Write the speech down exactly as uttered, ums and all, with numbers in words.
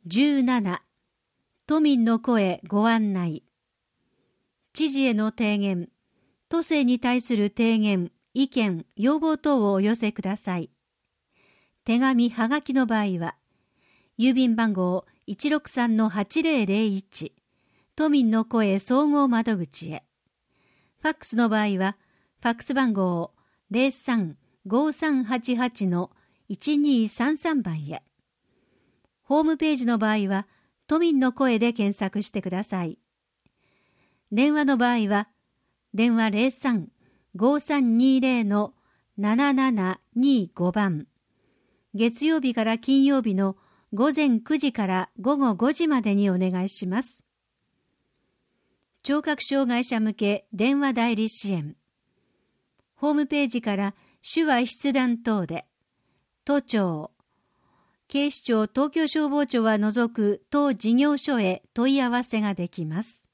じゅうなな、都民の声ご案内。知事への提言、都政に対する提言、意見、要望等をお寄せください。手紙・はがきの場合は、郵便番号 いちろくさんのはちぜろぜろいち、都民の声総合窓口へ。ファックスの場合は、ファックス番号 ゼロさん ごさんはちはちのいちにさんさん 番へ。ホームページの場合は、都民の声で検索してください。電話の場合は、電話 ゼロさん ごさんにぜろのななななにご 番。月曜日から金曜日のごぜんくじからごごごじまでにお願いします。聴覚障害者向け電話代理支援。ホームページから手話筆談等で、都庁、警視庁東京消防庁は除く当事業所へ問い合わせができます。